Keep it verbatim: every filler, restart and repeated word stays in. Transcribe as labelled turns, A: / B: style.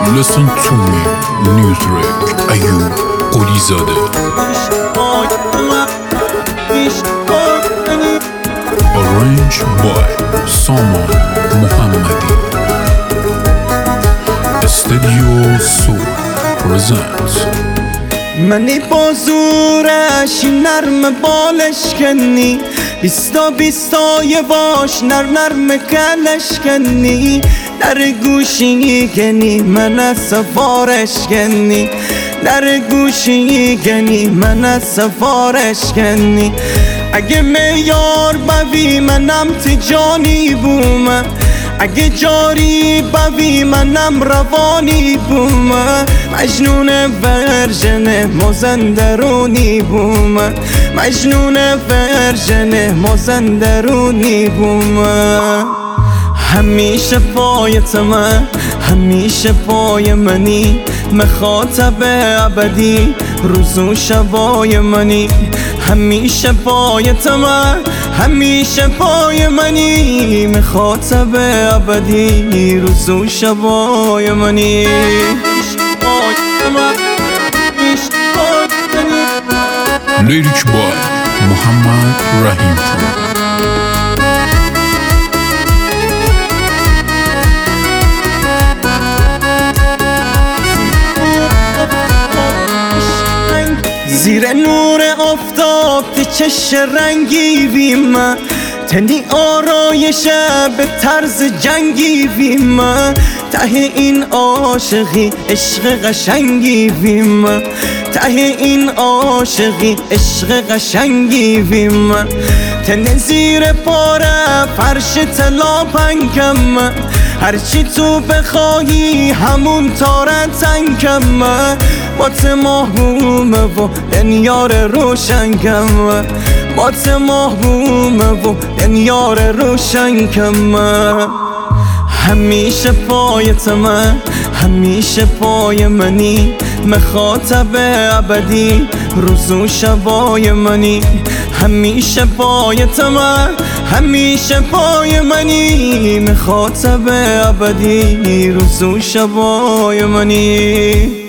A: Listen to me, Newsrek Ayub Qolizade. Arranged by Saman Muhammadi. Studio Soul presents.
B: منی با زورش نرم بالش کنی، بیستا بیستا یه باش نر نرم کلش کنی، در گوشی گنی من از سفارش کنی، در گوشی گنی من از سفارش کنی. اگه میار بوی منم تجانی بومه، اگه جاری بوی منم روانی بومه، مجنون ورژن مازندرونی بومه، مجنون ورژن مازندرونی بومه. همیشه پایتمه، همیشه پای منی، مخاطب ابدی روز و شبای منی. همیشه پایتمه، همیشه پای منی، مخاطب ابدی روز و شبای منی.
A: Lyric by Muhammad Rahim.
B: زیر نور آفتاب که چش رنگی ویم، تنی آرایش به طرز جنگی ویم، ته این عاشقی عشق قشنگی ویم، ته این عاشقی عشق قشنگی ویم. تن زیر پاره فرش طلا پنکم، هرچی تو بخواهی همون تاره تنکم، بات محبومه و دنیار روشنکم، بات محبومه و دنیار روشنکم. همیشه پایتمه، همیشه پای منی، مخاطب ابدی روز و شبای منی. همیشه پایتمه، همیشه پای منی، مخاطب ابدی روز و شبای منی.